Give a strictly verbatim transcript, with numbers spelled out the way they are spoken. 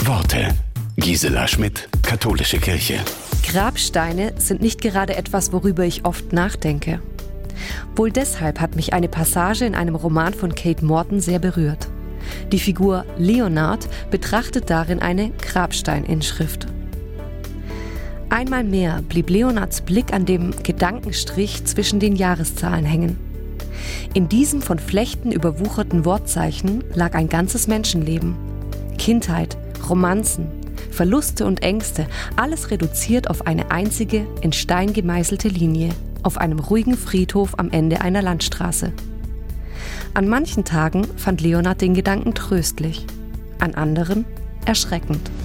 Worte. Gisela Schmidt, Katholische Kirche. Grabsteine sind nicht gerade etwas, worüber ich oft nachdenke. Wohl deshalb hat mich eine Passage in einem Roman von Kate Morton sehr berührt. Die Figur Leonard betrachtet darin eine Grabsteininschrift. Einmal mehr blieb Leonards Blick an dem Gedankenstrich zwischen den Jahreszahlen hängen. In diesem von Flechten überwucherten Wortzeichen lag ein ganzes Menschenleben. Kindheit, Romanzen, Verluste und Ängste, alles reduziert auf eine einzige, in Stein gemeißelte Linie, auf einem ruhigen Friedhof am Ende einer Landstraße. An manchen Tagen fand Leonard den Gedanken tröstlich, an anderen erschreckend.